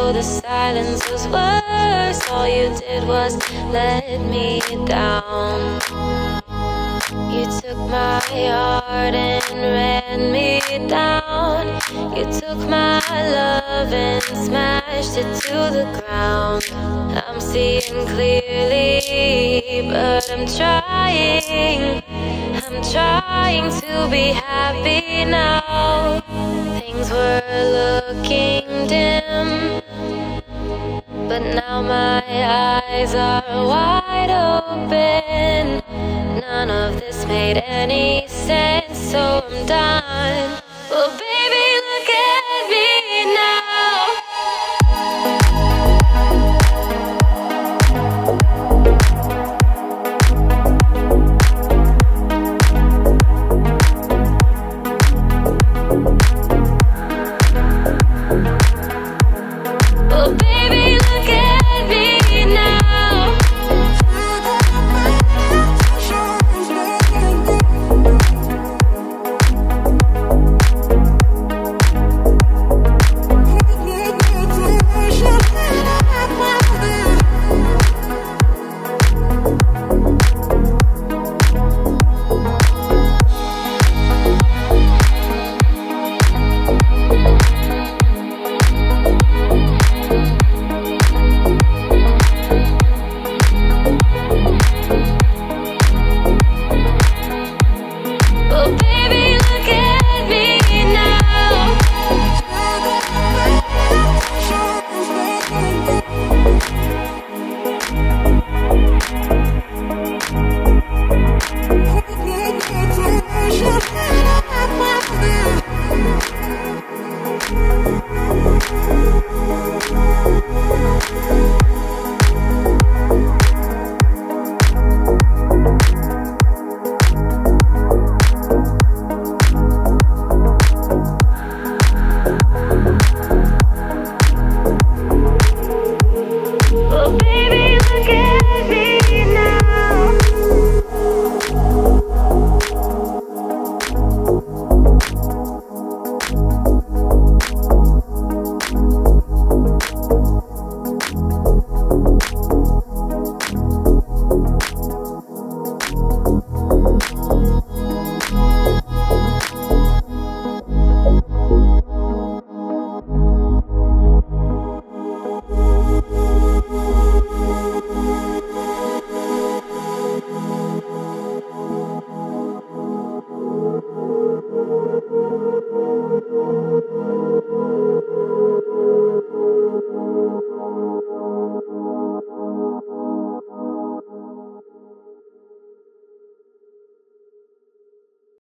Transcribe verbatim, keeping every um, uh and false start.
though the silence was worse, all you did was let me down. You took my heart and ran me down. You took my love and smashed it to the ground. I'm seeing clearly, but I'm trying. I'm trying to be happy now. Things were looking dim, but now my eyes are wide open. None of this made any sense, so I'm done.